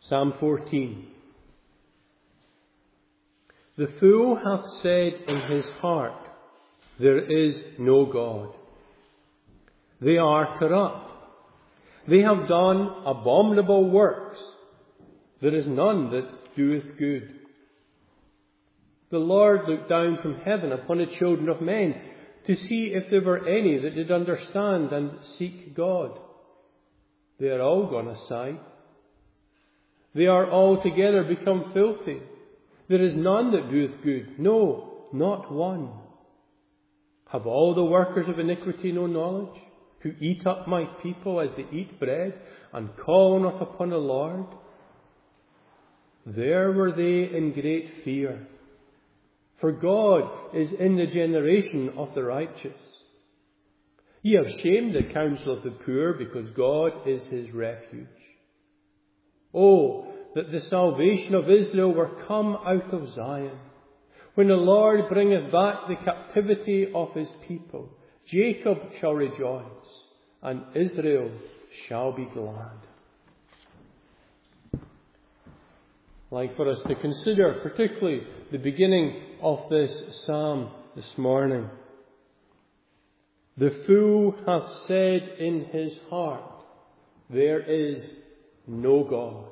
Psalm 14. The fool hath said in his heart, there is no God. They are corrupt. They have done abominable works. There is none that doeth good. The Lord looked down from heaven upon the children of men to see if there were any that did understand and seek God. They are all gone aside. They are altogether become filthy. There is none that doeth good, no, not one. Have all the workers of iniquity no knowledge, who eat up my people as they eat bread, and call not upon the Lord? There were they in great fear. For God is in the generation of the righteous. Ye have shamed the counsel of the poor, because God is his refuge. Oh, that the salvation of Israel were come out of Zion. When the Lord bringeth back the captivity of his people, Jacob shall rejoice, and Israel shall be glad. I'd like for us to consider particularly the beginning of this psalm this morning. The fool hath said in his heart, there is no God.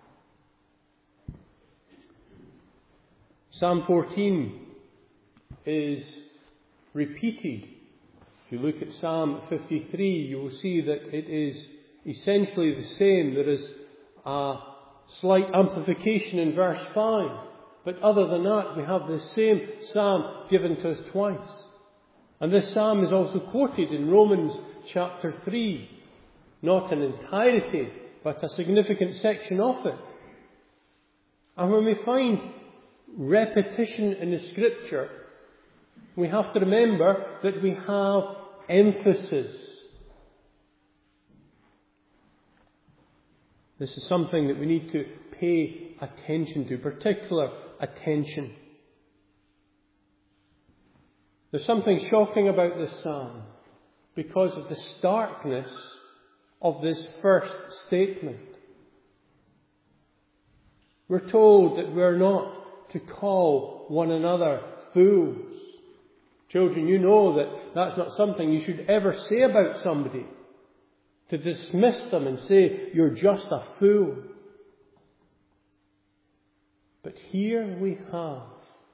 Psalm 14 is repeated. If you look at Psalm 53, you will see that it is essentially the same. There is a slight amplification in verse 5. But other than that, we have the same psalm given to us twice. And this psalm is also quoted in Romans chapter 3. Not in entirety, but a significant section of it. And when we find repetition in the Scripture, we have to remember that we have emphasis. This is something that we need to pay attention to, particular attention. There's something shocking about this psalm because of the starkness of this first statement. We're told that we're not to call one another fools. Children, you know that that's not something you should ever say about somebody. To dismiss them and say, you're just a fool. But here we have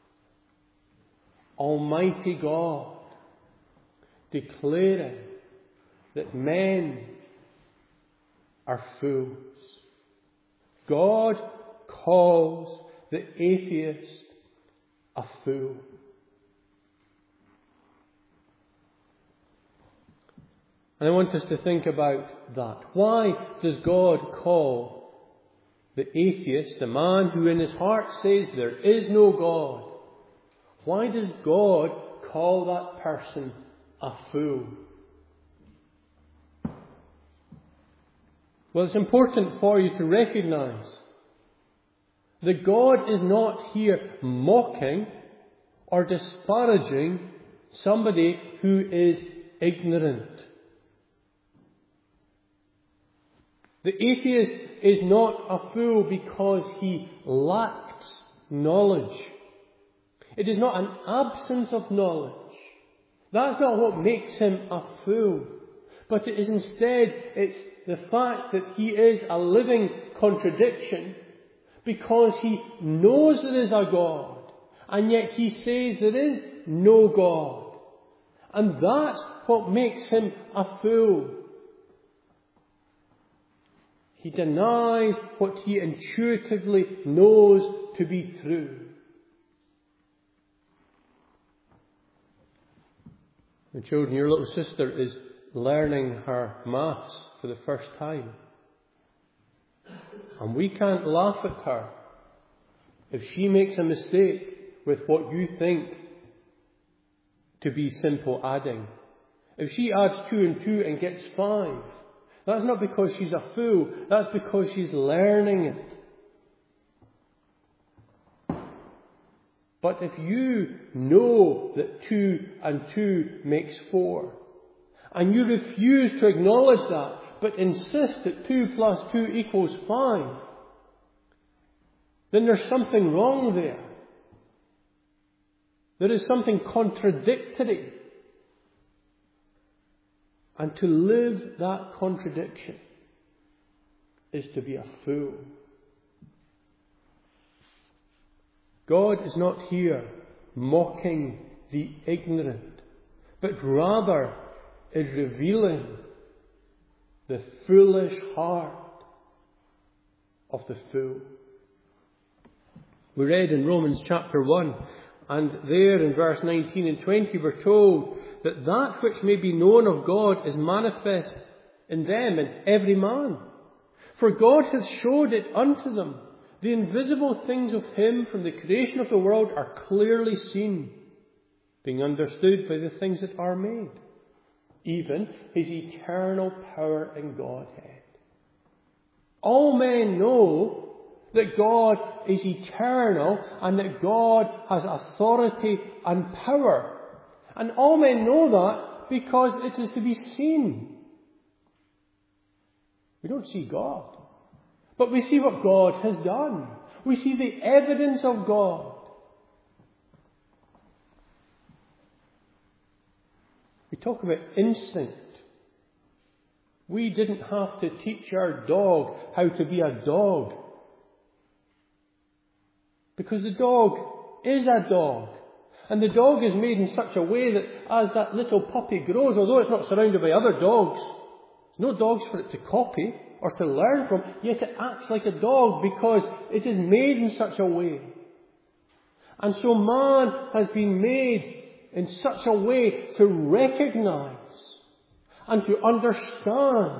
Almighty God declaring that men are fools. God calls the atheist a fool. And I want us to think about that. Why does God call the atheist, the man who in his heart says there is no God, why does God call that person a fool? Well, it's important for you to recognize that God is not here mocking or disparaging somebody who is ignorant. The atheist is not a fool because he lacks knowledge. It is not an absence of knowledge. That's not what makes him a fool. But it is instead, it's the fact that he is a living contradiction because he knows there is a God, and yet he says there is no God. And that's what makes him a fool. He denies what he intuitively knows to be true. The children, your little sister is learning her maths for the first time. And we can't laugh at her if she makes a mistake with what you think to be simple adding. If she adds 2 and 2 and gets 5, that's not because she's a fool. That's because she's learning it. But if you know that 2 and 2 makes 4, and you refuse to acknowledge that, but insist that 2 plus 2 equals 5, then there's something wrong there. There is something contradictory. And to live that contradiction is to be a fool. God is not here mocking the ignorant, but rather is revealing the foolish heart of the fool. We read in Romans chapter 1, and there in verse 19 and 20 we're told that that which may be known of God is manifest in them, in every man. For God hath showed it unto them. The invisible things of Him from the creation of the world are clearly seen, being understood by the things that are made, even His eternal power and Godhead. All men know that God is eternal and that God has authority and power. And all men know that because it is to be seen. We don't see God, but we see what God has done. We see the evidence of God. We talk about instinct. We didn't have to teach our dog how to be a dog, because the dog is a dog. And the dog is made in such a way that as that little puppy grows, although it's not surrounded by other dogs, there's no dogs for it to copy or to learn from, yet it acts like a dog because it is made in such a way. And so man has been made in such a way to recognize and to understand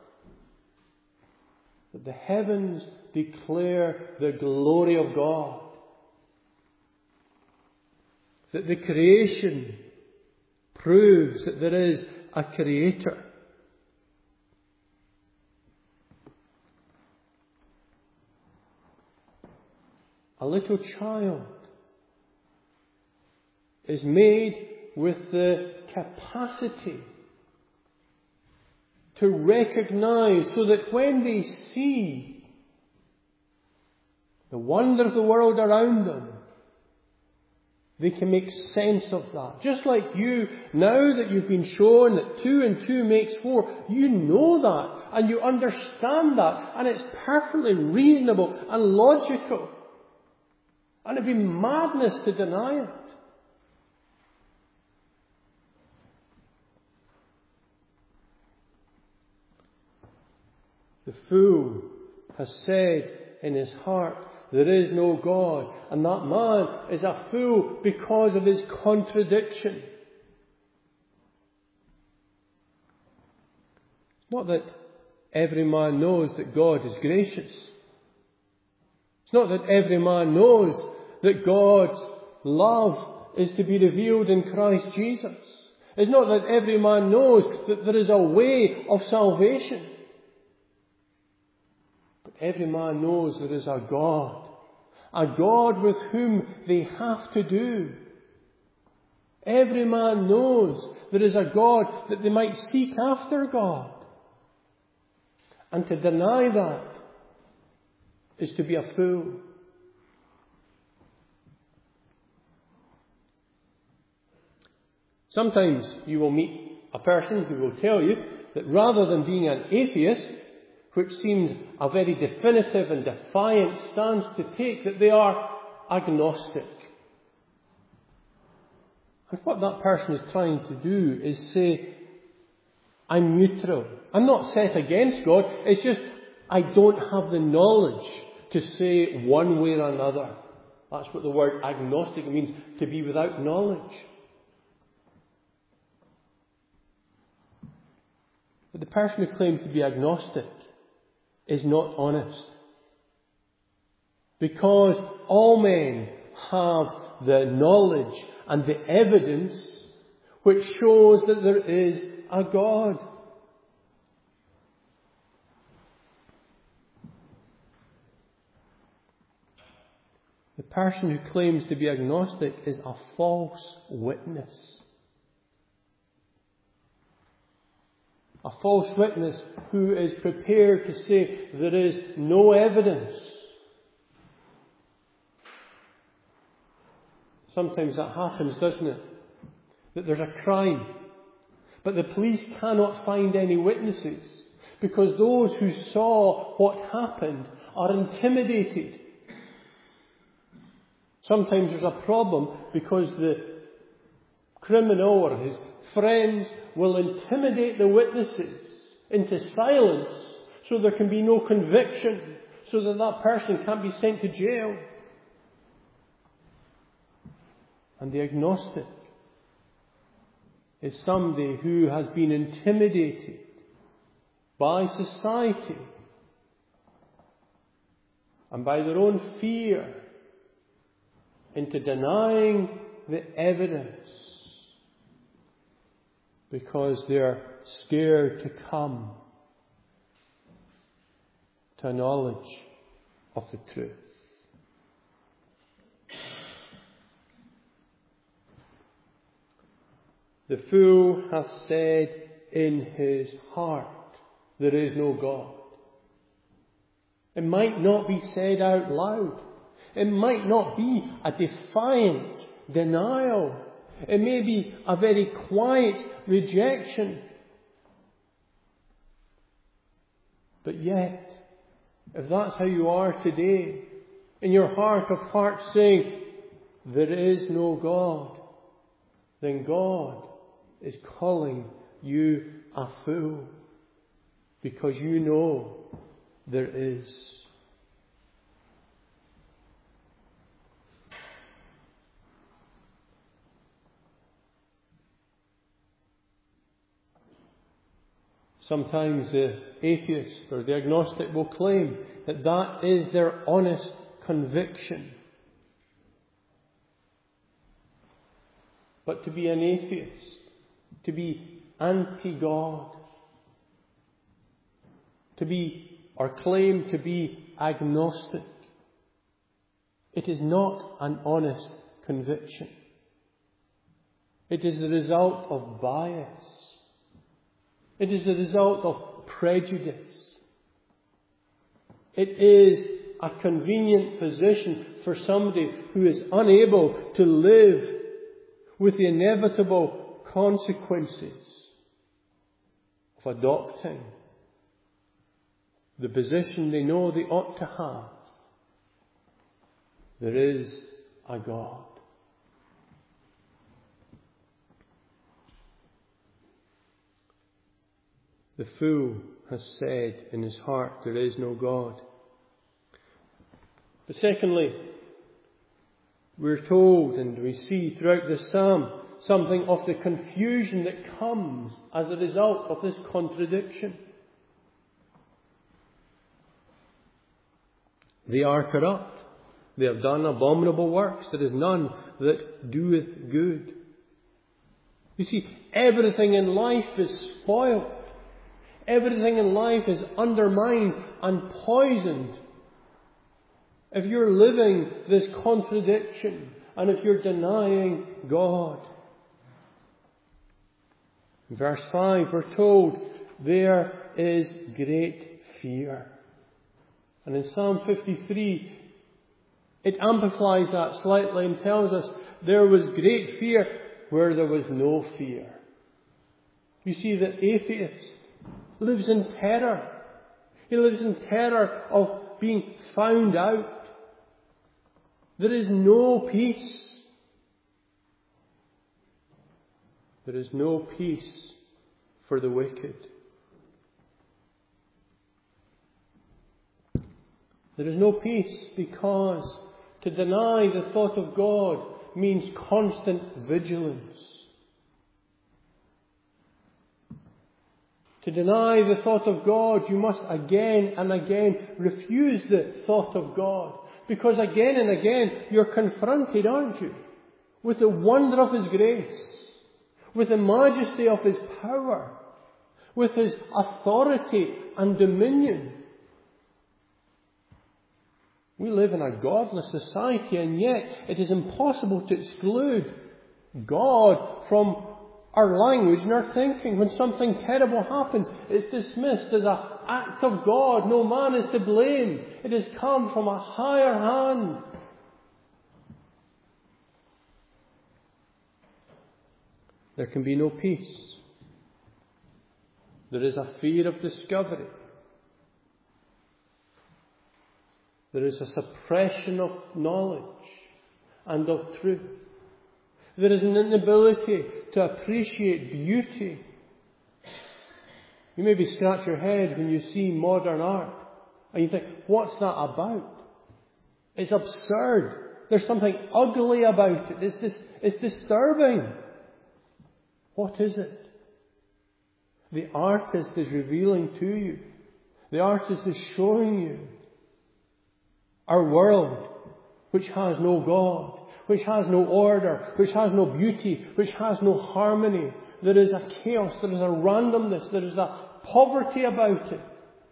that the heavens declare the glory of God. That the creation proves that there is a Creator. A little child is made with the capacity to recognize, so that when they see the wonder of the world around them, they can make sense of that. Just like you, now that you've been shown that 2 and 2 makes 4, you know that and you understand that, and it's perfectly reasonable and logical. And it'd be madness to deny it. The fool has said in his heart, there is no God, and that man is a fool because of his contradiction. Not that every man knows that God is gracious. It's not that every man knows that God's love is to be revealed in Christ Jesus. It's not that every man knows that there is a way of salvation. But every man knows there is a God with whom they have to do. Every man knows there is a God that they might seek after God. And to deny that is to be a fool. Sometimes you will meet a person who will tell you that rather than being an atheist, which seems a very definitive and defiant stance to take, that they are agnostic. And what that person is trying to do is say, I'm neutral. I'm not set against God. It's just I don't have the knowledge to say one way or another. That's what the word agnostic means, to be without knowledge. But the person who claims to be agnostic is not honest. Because all men have the knowledge and the evidence which shows that there is a God. The person who claims to be agnostic is a false witness. A false witness who is prepared to say there is no evidence. Sometimes that happens, doesn't it? That there's a crime, but the police cannot find any witnesses because those who saw what happened are intimidated. Sometimes there's a problem because the criminal or his friends will intimidate the witnesses into silence so there can be no conviction, so that that person can't be sent to jail. And the agnostic is somebody who has been intimidated by society and by their own fear into denying the evidence because they're scared to come to a knowledge of the truth. The fool hath said in his heart, there is no God. It might not be said out loud. It might not be a defiant denial. It may be a very quiet rejection. But yet, if that's how you are today, in your heart of hearts saying, there is no God, then God is calling you a fool, because you know there is. Sometimes the atheist or the agnostic will claim that that is their honest conviction. But to be an atheist, to be anti-God, to be or claim to be agnostic, it is not an honest conviction. It is the result of bias. It is the result of prejudice. It is a convenient position for somebody who is unable to live with the inevitable consequences of adopting the position they know they ought to have. There is a God. The fool has said in his heart, there is no God. But secondly, we're told and we see throughout the psalm something of the confusion that comes as a result of this contradiction. They are corrupt. They have done abominable works. There is none that doeth good. You see, everything in life is spoiled. Everything in life is undermined and poisoned if you're living this contradiction and if you're denying God. In verse 5 we're told there is great fear. And in Psalm 53 it amplifies that slightly and tells us there was great fear where there was no fear. You see, the atheist lives in terror. He lives in terror of being found out. There is no peace. There is no peace for the wicked. There is no peace because to deny the thought of God means constant vigilance. To deny the thought of God, you must again and again refuse the thought of God. Because again and again, you're confronted, aren't you, with the wonder of His grace, with the majesty of His power, with His authority and dominion. We live in a godless society, and yet it is impossible to exclude God from our language and our thinking. When something terrible happens, it's dismissed as an act of God. No man is to blame. It has come from a higher hand. there can be no peace. There is a fear of discovery. There is a suppression of knowledge and of truth. There is an inability to appreciate beauty. You maybe scratch your head when you see modern art and you think, what's that about? It's absurd. There's something ugly about it. It's disturbing. What is it? The artist is revealing to you. The artist is showing you our world, which has no God, which has no order, which has no beauty, which has no harmony. There is a chaos, there is a randomness, there is a poverty about it.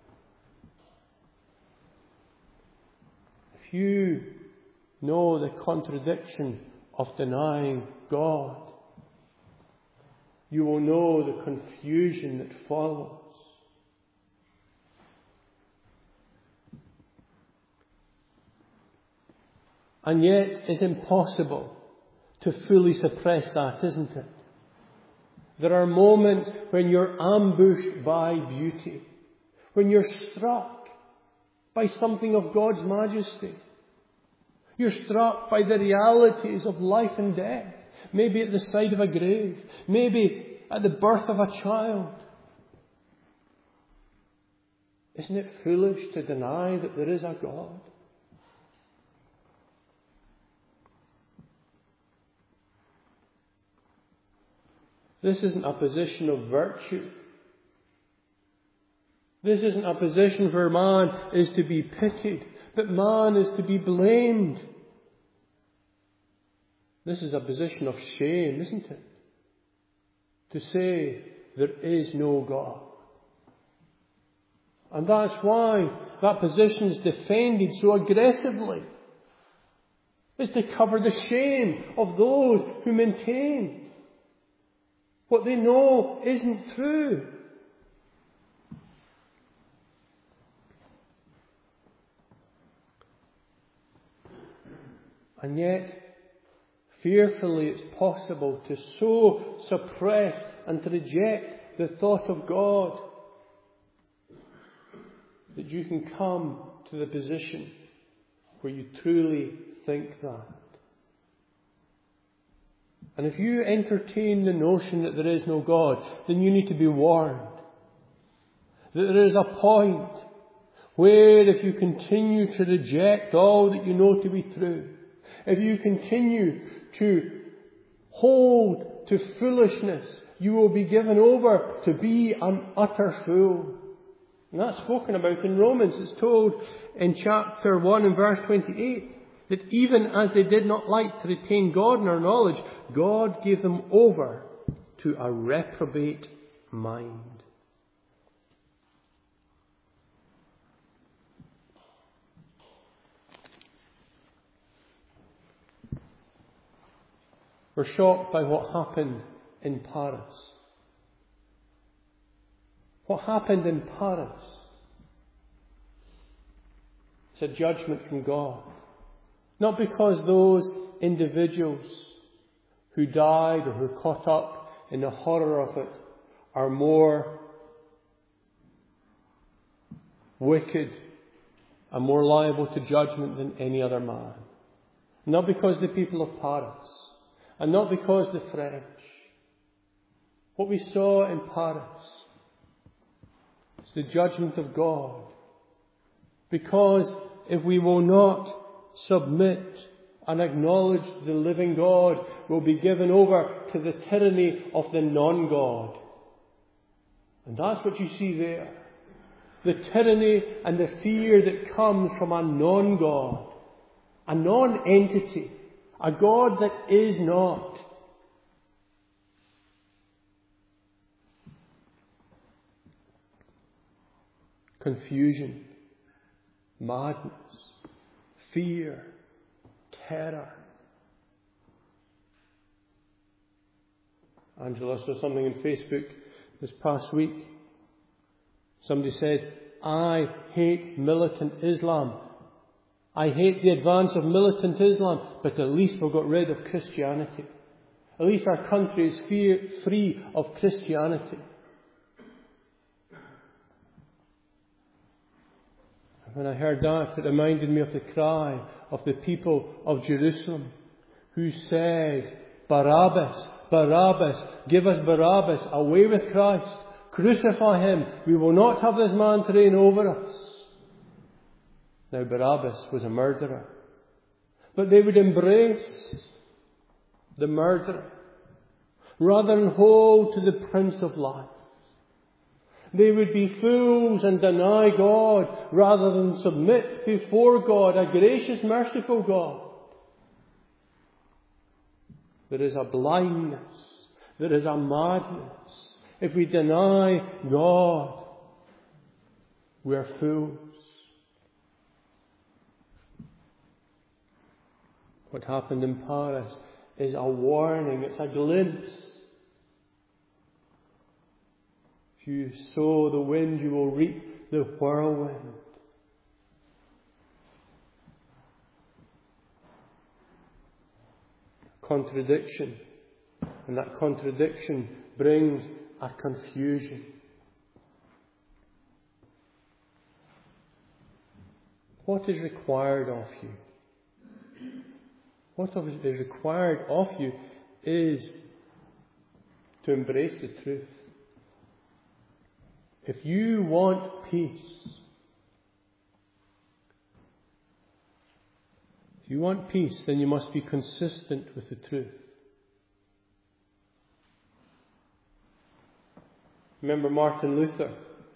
If you know the contradiction of denying God, you will know the confusion that follows. And yet it's impossible to fully suppress that, isn't it? There are moments when you're ambushed by beauty, when you're struck by something of God's majesty. You're struck by the realities of life and death, maybe at the side of a grave, maybe at the birth of a child. Isn't it foolish to deny that there is a God? This isn't a position of virtue. This isn't a position where man is to be pitied, but man is to be blamed. This is a position of shame, isn't it? To say there is no God. And that's why that position is defended so aggressively. It's to cover the shame of those who maintain what they know isn't true. And yet, fearfully it's possible to so suppress and to reject the thought of God that you can come to the position where you truly think that. And if you entertain the notion that there is no God, then you need to be warned that there is a point where if you continue to reject all that you know to be true, if you continue to hold to foolishness, you will be given over to be an utter fool. And that's spoken about in Romans. It's told in chapter 1 and verse 28 that even as they did not like to retain God in our knowledge, God gave them over to a reprobate mind. We're shocked by what happened in Paris. What happened in Paris? It's a judgment from God. Not because those individuals who died or who are caught up in the horror of it are more wicked and more liable to judgment than any other man. Not because the people of Paris, and not because the French. What we saw in Paris is the judgment of God. Because if we will not submit and acknowledge the living God, we'll be given over to the tyranny of the non-God. And that's what you see there. The tyranny and the fear that comes from a non-God, a non-entity, a God that is not. Confusion, madness, fear, terror. Angela saw something on Facebook this past week. Somebody said, I hate militant Islam. I hate the advance of militant Islam, but at least we got rid of Christianity. At least our country is free of Christianity. When I heard that, it reminded me of the cry of the people of Jerusalem who said, Barabbas, Barabbas, give us Barabbas, away with Christ, crucify him, we will not have this man to reign over us. Now Barabbas was a murderer, but they would embrace the murderer rather than hold to the Prince of Life. They would be fools and deny God rather than submit before God, a gracious, merciful God. There is a blindness. There is a madness. If we deny God, we are fools. What happened in Paris is a warning. It's a glimpse. If you sow the wind, you will reap the whirlwind. Contradiction. And that contradiction brings a confusion. What is required of you? What is required of you is to embrace the truth. If you want peace, then you must be consistent with the truth. Remember Martin Luther?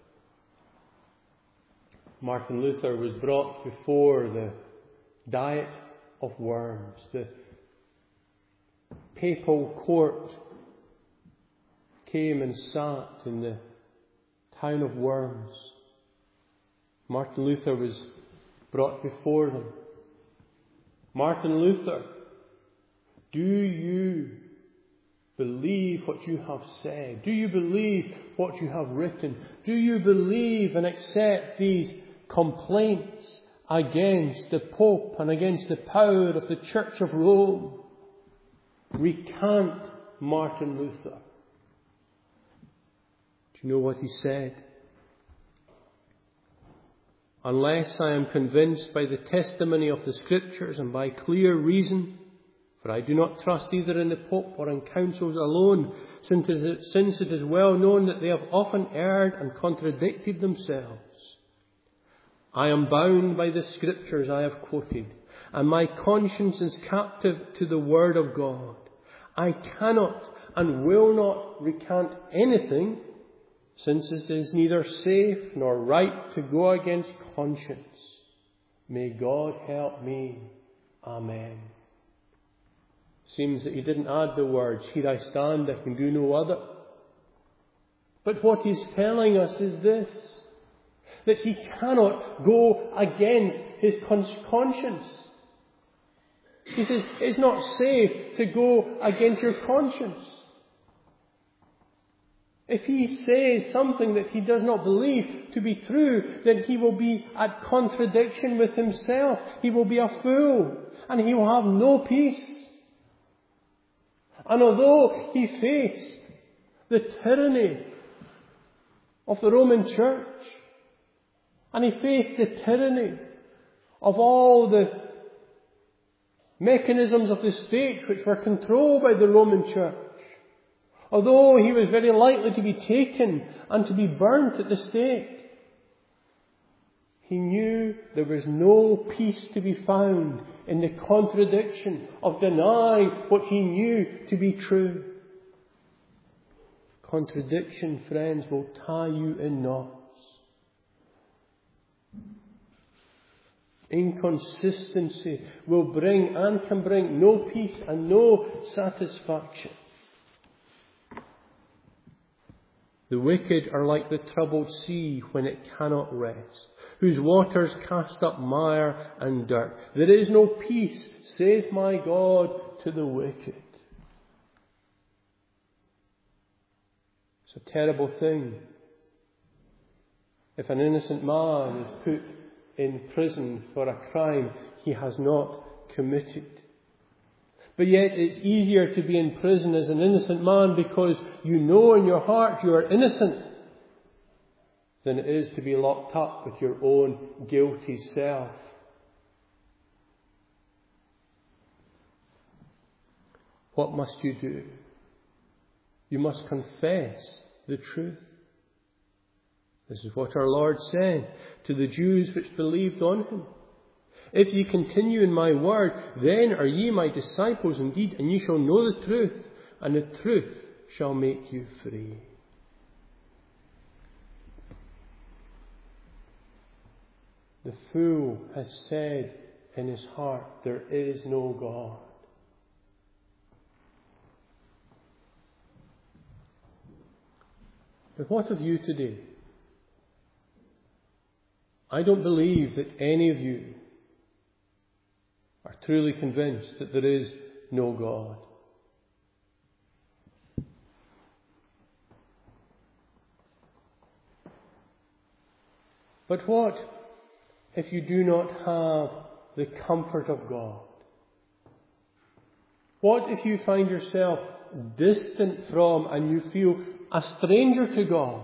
Martin Luther was brought before the Diet of Worms, the papal court came and sat in the town of Worms. Martin Luther was brought before them. Martin Luther, do you believe what you have said? Do you believe what you have written? Do you believe and accept these complaints against the Pope and against the power of the Church of Rome? Recant Martin Luther. Do you know what he said? Unless I am convinced by the testimony of the Scriptures and by clear reason, for I do not trust either in the Pope or in councils alone, since it is well known that they have often erred and contradicted themselves. I am bound by the Scriptures I have quoted, and my conscience is captive to the Word of God. I cannot and will not recant anything, since it is neither safe nor right to go against conscience. May God help me. Amen. Seems that he didn't add the words, here I stand, I can do no other. But what he's telling us is this, that he cannot go against his conscience. He says, it's not safe to go against your conscience. If he says something that he does not believe to be true, then he will be at contradiction with himself. He will be a fool, and he will have no peace. And although he faced the tyranny of the Roman Church, and he faced the tyranny of all the mechanisms of the state which were controlled by the Roman Church, although he was very likely to be taken and to be burnt at the stake, he knew there was no peace to be found in the contradiction of denying what he knew to be true. Contradiction, friends, will tie you in knots. Inconsistency will bring and can bring no peace and no satisfaction. The wicked are like the troubled sea when it cannot rest, whose waters cast up mire and dirt. There is no peace, saith my God, to the wicked. It's a terrible thing if an innocent man is put in prison for a crime he has not committed. But yet it's easier to be in prison as an innocent man because you know in your heart you are innocent than it is to be locked up with your own guilty self. What must you do? You must confess the truth. This is what our Lord said to the Jews which believed on him. If ye continue in my word, then are ye my disciples indeed, and ye shall know the truth, and the truth shall make you free. The fool has said in his heart, there is no God. But what of you today? I don't believe that any of you are truly convinced that there is no God. But what if you do not have the comfort of God? What if you find yourself distant from and you feel a stranger to God?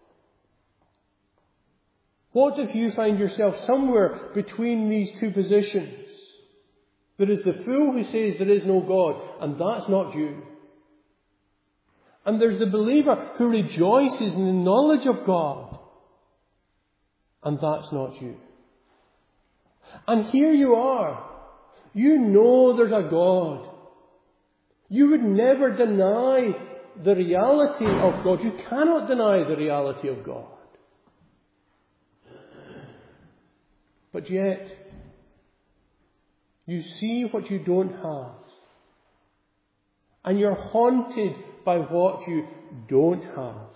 What if you find yourself somewhere between these two positions? There is the fool who says there is no God, and that's not you. And there's the believer who rejoices in the knowledge of God, and that's not you. And here you are. You know there's a God. You would never deny the reality of God. You cannot deny the reality of God. But yet, you see what you don't have. And you're haunted by what you don't have.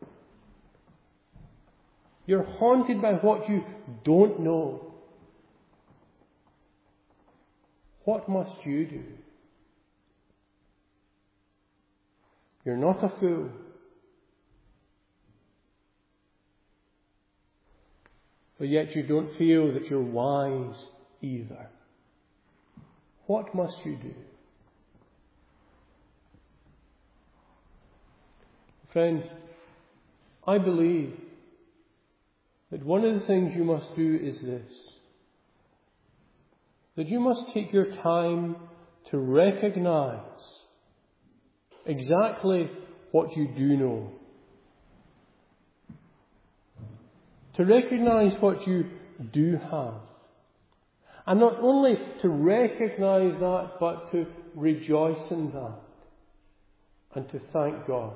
You're haunted by what you don't know. What must you do? You're not a fool. But yet you don't feel that you're wise either. What must you do? Friends, I believe that one of the things you must do is this. That you must take your time to recognize exactly what you do know. To recognize what you do have. And not only to recognize that, but to rejoice in that. And to thank God.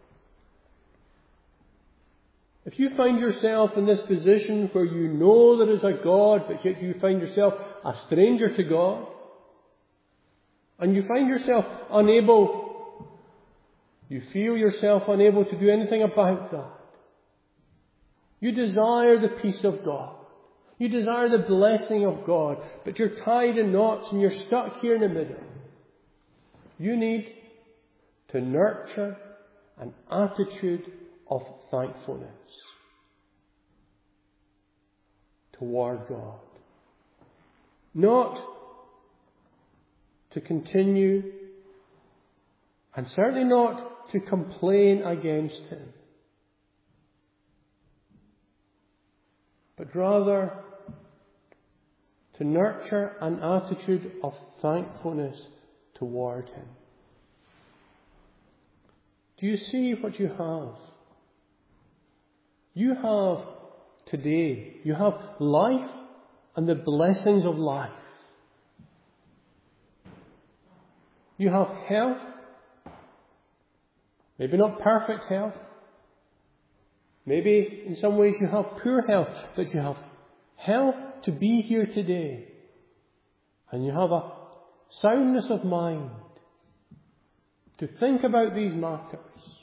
If you find yourself in this position where you know there is a God, but yet you find yourself a stranger to God, and you find yourself you feel yourself unable to do anything about that. You desire the peace of God. You desire the blessing of God, but you're tied in knots and you're stuck here in the middle. You need to nurture an attitude of thankfulness toward God. Not to continue, and certainly not to complain against Him, but rather to nurture an attitude of thankfulness toward Him. Do you see what you have? You have today, you have life and the blessings of life. You have health, maybe not perfect health. Maybe in some ways you have poor health, but you have health to be here today. And you have a soundness of mind to think about these matters.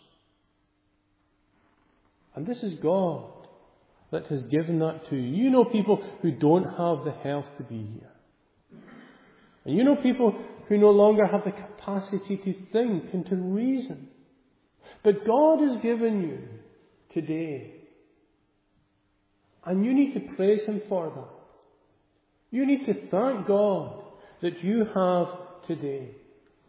And this is God that has given that to you. You know people who don't have the health to be here. And you know people who no longer have the capacity to think and to reason. But God has given you today. And you need to praise Him for that. You need to thank God that you have today.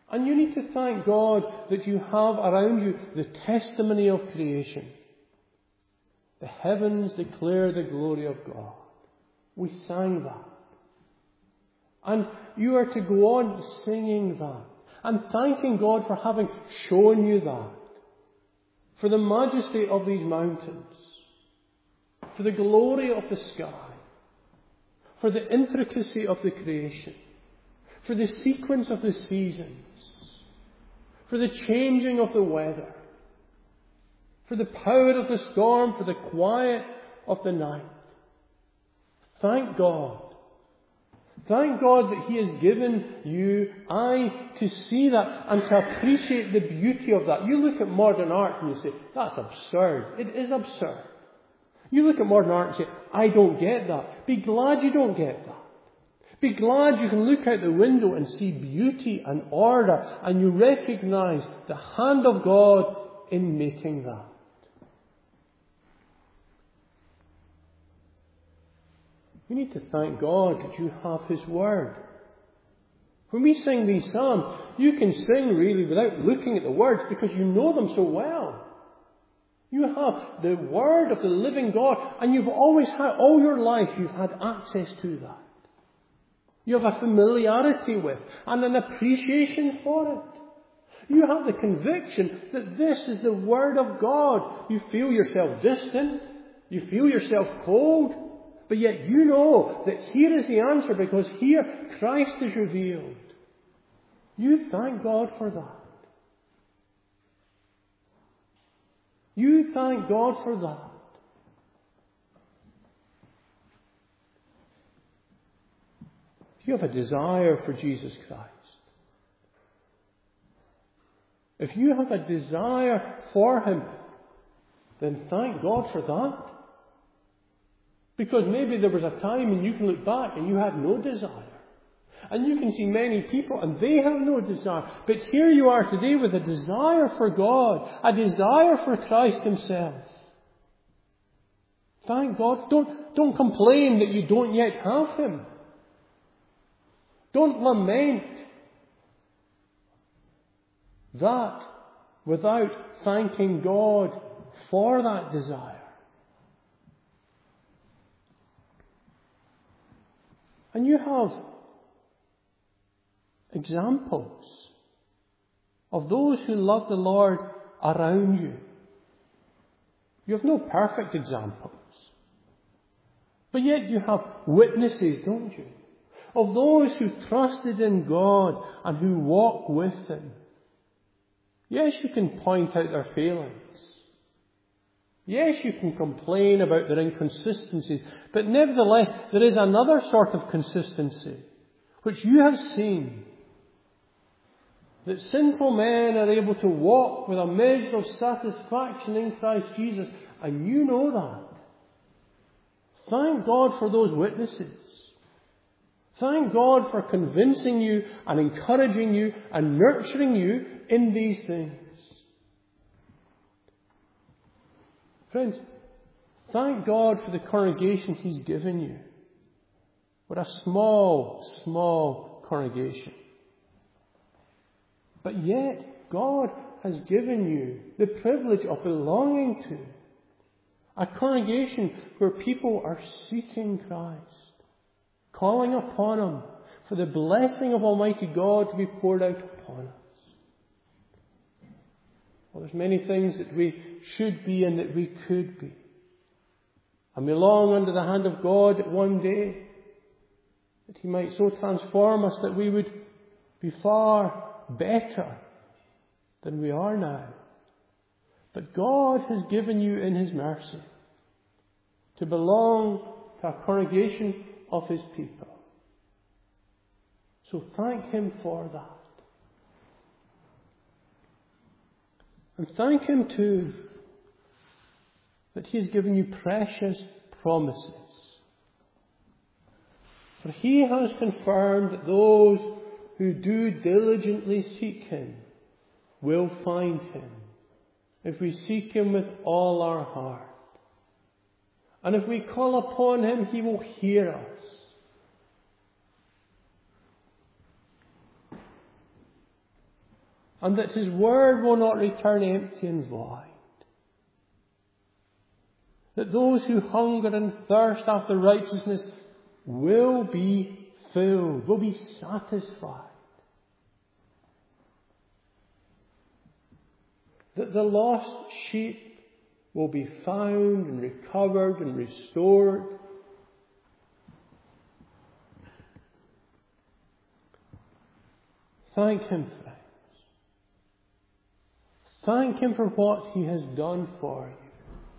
And you need to thank God that you have around you the testimony of creation. The heavens declare the glory of God. We sang that. And you are to go on singing that and thanking God for having shown you that. For the majesty of these mountains. For the glory of the sky. For the intricacy of the creation. For the sequence of the seasons. For the changing of the weather. For the power of the storm. For the quiet of the night. Thank God. Thank God that He has given you eyes to see that and to appreciate the beauty of that. You look at modern art and you say, that's absurd. It is absurd. You look at modern art and say, I don't get that. Be glad you don't get that. Be glad you can look out the window and see beauty and order and you recognize the hand of God in making that. You need to thank God that you have His Word. When we sing these psalms, you can sing really without looking at the words because you know them so well. You have the Word of the living God, and you've always had, all your life, you've had access to that. You have a familiarity with and an appreciation for it. You have the conviction that this is the Word of God. You feel yourself distant. You feel yourself cold. But yet you know that here is the answer because here Christ is revealed. You thank God for that. You thank God for that. If you have a desire for Jesus Christ, if you have a desire for Him, then thank God for that. Because maybe there was a time and you can look back and you had no desire. And you can see many people and they have no desire. But here you are today with a desire for God, a desire for Christ Himself. Thank God. Don't complain that you don't yet have Him. Don't lament that without thanking God for that desire. And you have examples of those who love the Lord around you. You have no perfect examples. But yet you have witnesses, don't you? Of those who trusted in God and who walk with Him. Yes, you can point out their failings. Yes, you can complain about their inconsistencies, but nevertheless, there is another sort of consistency, which you have seen. That sinful men are able to walk with a measure of satisfaction in Christ Jesus, and you know that. Thank God for those witnesses. Thank God for convincing you and encouraging you and nurturing you in these things. Friends, thank God for the congregation He's given you. We're a small, small congregation. But yet, God has given you the privilege of belonging to a congregation where people are seeking Christ, calling upon Him for the blessing of Almighty God to be poured out upon us. Well, there's many things that we should be and that we could be. And we long under the hand of God that one day that He might so transform us that we would be far better than we are now. But God has given you in His mercy to belong to a congregation of His people. So thank Him for that. And thank Him too that He has given you precious promises. For He has confirmed that those who do diligently seek Him will find Him, if we seek Him with all our heart. And if we call upon Him, He will hear us. and that His word will not return empty and void. That those who hunger and thirst after righteousness will be filled, will be satisfied. That the lost sheep will be found and recovered and restored. Thank Him, friends. Thank Him for what He has done for you.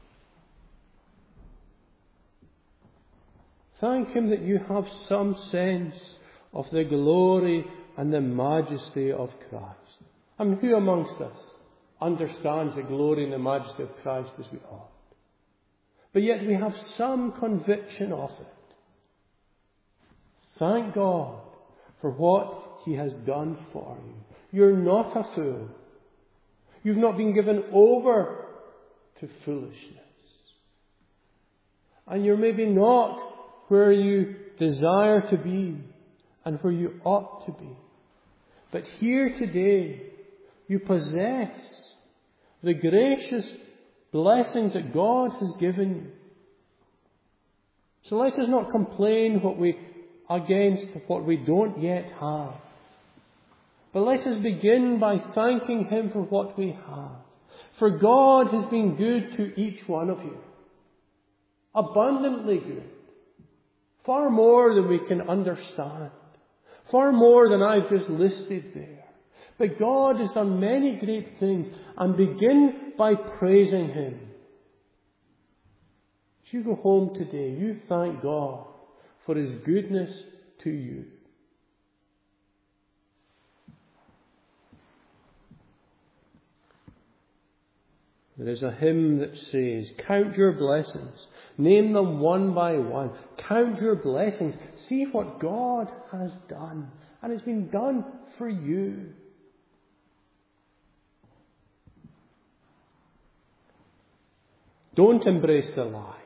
Thank Him that you have some sense of the glory and the majesty of Christ. I mean, who amongst us understands the glory and the majesty of Christ as we ought? But yet we have some conviction of it. Thank God for what He has done for you. You're not a fool. You've not been given over to foolishness. And you're maybe not where you desire to be and where you ought to be. But here today, you possess the gracious blessings that God has given you. So let us not complain against what we don't yet have. But let us begin by thanking Him for what we have. For God has been good to each one of you. Abundantly good. Far more than we can understand. Far more than I've just listed there. But God has done many great things, and begin by praising Him. As you go home today, you thank God for His goodness to you. There is a hymn that says, count your blessings, name them one by one, count your blessings, see what God has done, and it's been done for you. Don't embrace the lie.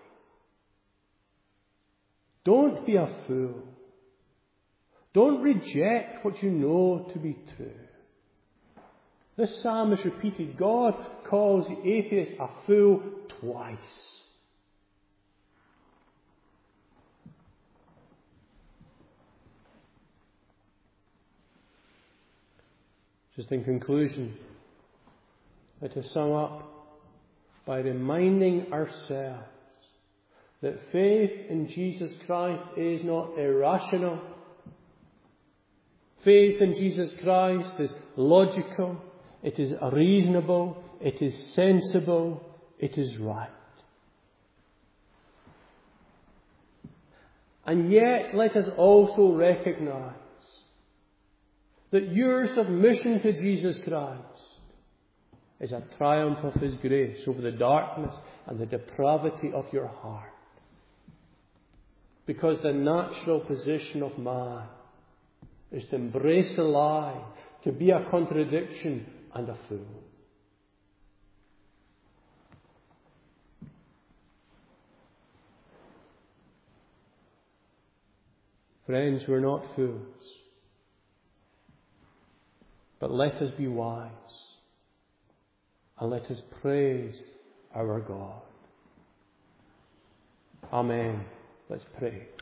Don't be a fool. Don't reject what you know to be true. This psalm is repeated. God calls the atheist a fool twice. Just in conclusion, let us sum up by reminding ourselves that faith in Jesus Christ is not irrational. Faith in Jesus Christ is logical, it is reasonable, it is sensible, it is right. And yet let us also recognize that your submission to Jesus Christ is a triumph of His grace over the darkness and the depravity of your heart. Because the natural position of man is to embrace the lie, to be a contradiction and a fool. Friends, we're not fools. But let us be wise. And let us praise our God. Amen. Let's pray.